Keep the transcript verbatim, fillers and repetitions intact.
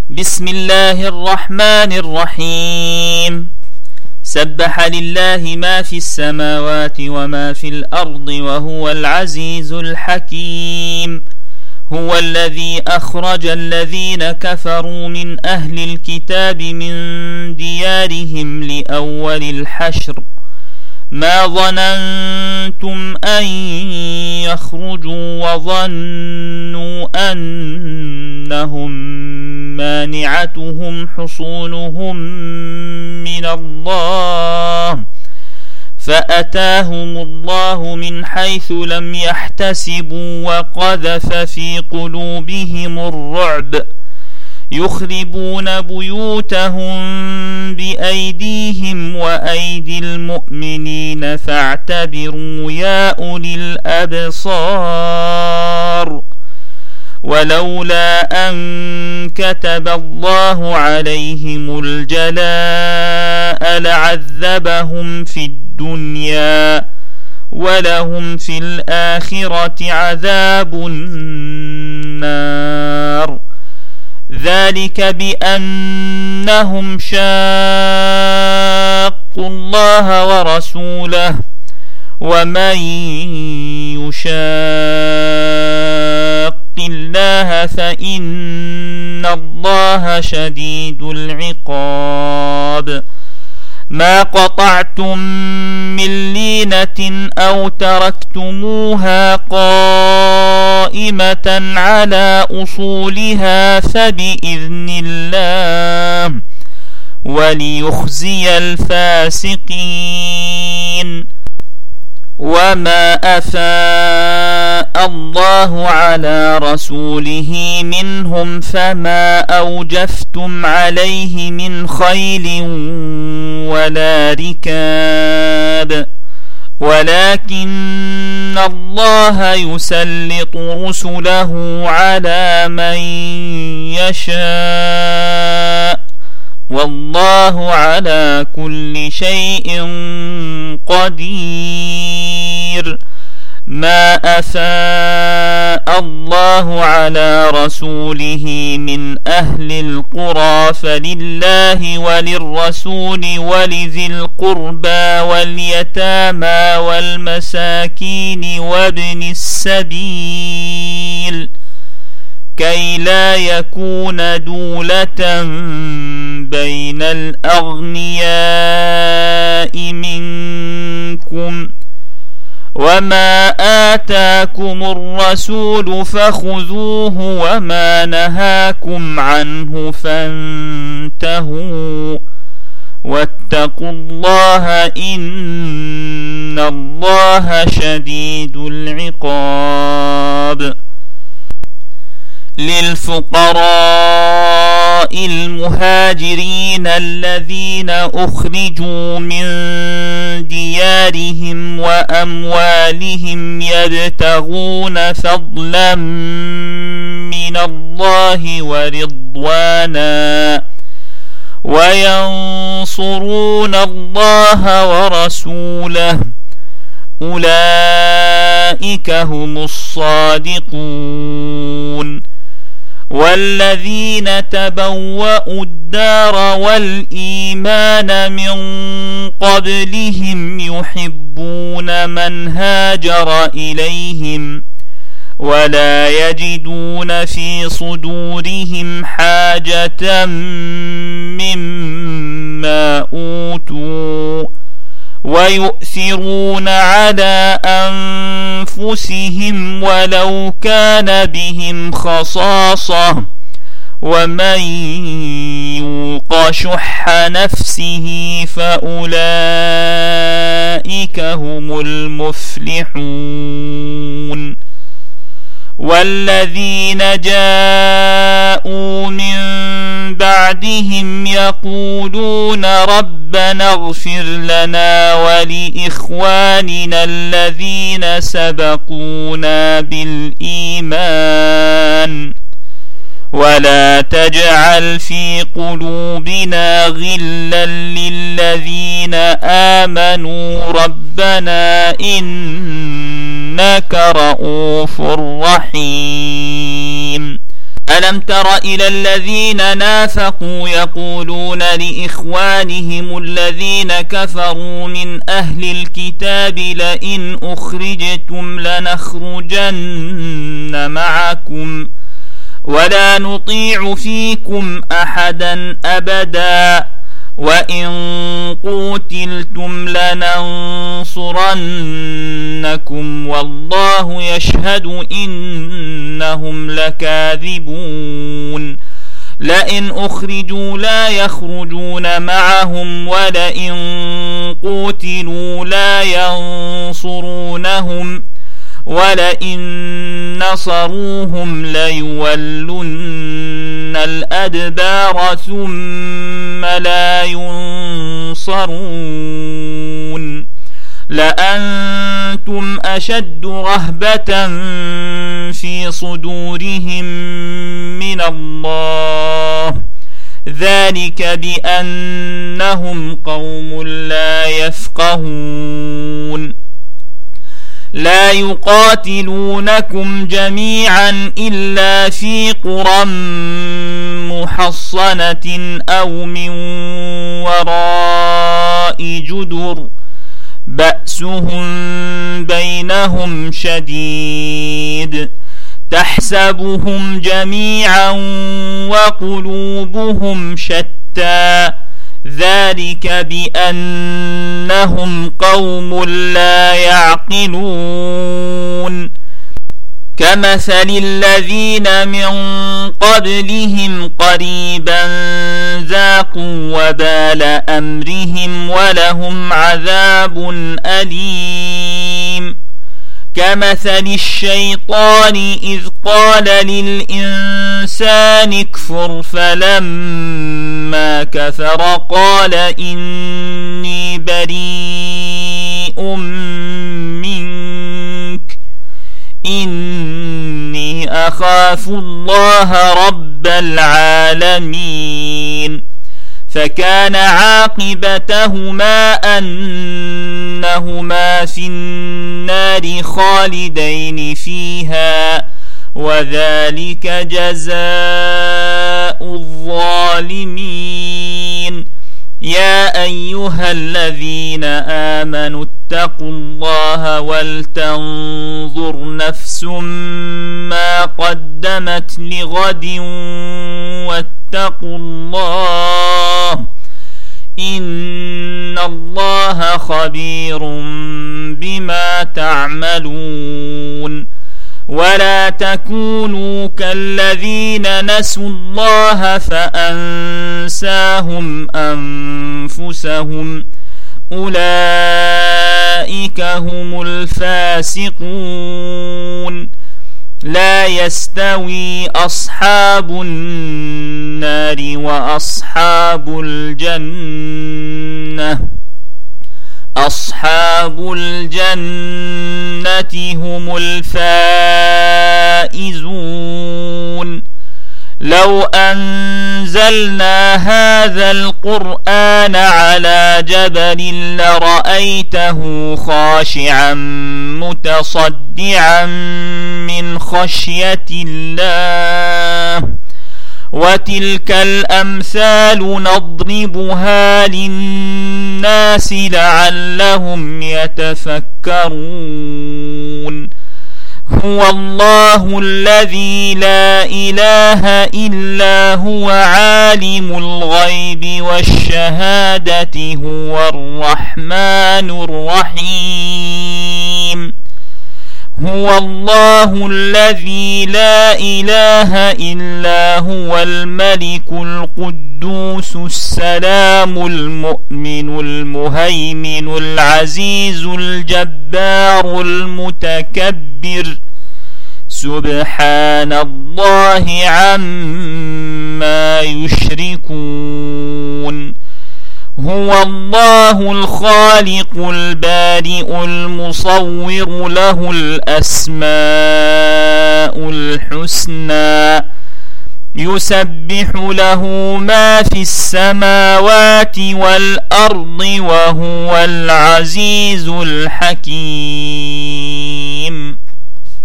بسم الله الرحمن الرحيم. سبح لله ما في السماوات وما في الأرض وهو العزيز الحكيم. هو الذي أخرج الذين كفروا من أهل الكتاب من ديارهم لأول الحشر ما ظننتم أن يخرجوا وظنوا أنهم مانعتهم حصونهم من الله فأتاهم الله من حيث لم يحتسبوا وقذف في قلوبهم الرعب يخربون بيوتهم بأيديهم وأيدي المؤمنين فاعتبروا يا أولي الأبصار. ولولا أن كتب الله عليهم الجلاء لعذبهم في الدنيا ولهم في الآخرة عذاب النار. ذلك بأنهم شاقوا الله ورسوله ومن يشاق الله فإن الله شديد العقاب. ما قطعتم من لينة أو تركتموها قائمة على أصولها فبإذن الله وليخزي الفاسقين. وما أفاء الله على رسوله منهم فما أوجفتم عليه من خيل ولا ركاب ولكن الله يسلط رسله على من يشاء والله على كل شيء قدير. ما أفاء الله على رسوله من أهل القرى فلله وللرسول ولذي القربى واليتامى والمساكين وابن السبيل كي لا يكون دولة بين الأغنياء منكم. وما آتاكم الرسول فخذوه وما نهاكم عنه فانتهوا واتقوا الله إن الله شديد العقاب. للفقراء المهاجرين الذين أخرجوا من ديارهم وأموالهم يبتغون فضلا من الله ورضوانا وينصرون الله ورسوله أولئك هم الصادقون. والذين تبوأوا الدار والإيمان من قبلهم يحبون من هاجر إليهم ولا يجدون في صدورهم حاجة مما أوتوا ويؤثرون على أنفسهم ولو كان بهم خصاصة ومن يوق شح نفسه فأولئك هم المفلحون. والذين جاءوا من بعدهم يقولون ربنا اغفر لنا ولإخواننا الذين سبقونا بالإيمان ولا تجعل في قلوبنا غلا للذين آمنوا ربنا إنك رؤوف رحيم. ألم تر إلى الذين نافقوا يقولون لإخوانهم الذين كفروا من أهل الكتاب لئن أخرجتم لنخرجن معكم ولا نطيع فيكم أحدا أبدا وإن قوتلتم لننصرنكم والله يشهد إنهم لكاذبون لئن أخرجوا لا يخرجون معهم ولئن قوتلوا لا ينصرونهم ولئن نصروهم ليولن الأدبار ثم لا ينصرون لأنتم أشد رهبة في صدورهم من الله ذلك بأنهم قوم لا يفقهون لا يقاتلونكم جميعا إلا في قرى محصنة أو من وراء جدر بأسهم بينهم شديد تحسبهم جميعا وقلوبهم شتى ذلك بأنهم قوم لا يعقلون كمثل الذين من قبلهم قريبا ذاقوا وبال أمرهم ولهم عذاب أليم كمثل الشيطان إذ قال للإنسان اكفر فلما كفر قال إني بريء منك إني أخاف الله رب العالمين فكان عاقبتهما أنهما في النار خالدين فيها وذلك جزاء الظالمين يا أيها الذين آمنوا اتقوا الله ولتنظر نفس ما قدمت لغد واتقوا الله إن الله خبير بما تعملون ولا تكونوا كالذين نسوا الله فأنساهم أنفسهم أولئك هم الفاسقون لا يستوي أصحاب النار وأصحاب الجنة أصحاب الجنة هم الفائزون لو أنزلنا هذا القرآن على جبل لرأيته خاشعا متصدعا من خشية الله وتلك الأمثال نضربها للناس لعلهم يتفكرون هو الله الذي لا إله إلا هو عالم الغيب والشهادة هو الرحمن الرحيم هو الله الذي لا إله إلا هو الملك القدوس السلام المؤمن المهيمن العزيز الجبار المتكبر سبحان الله عما يشركون هو الله الخالق البارئ المصور له الأسماء الحسنى يسبح له ما في السماوات والأرض وهو العزيز الحكيم.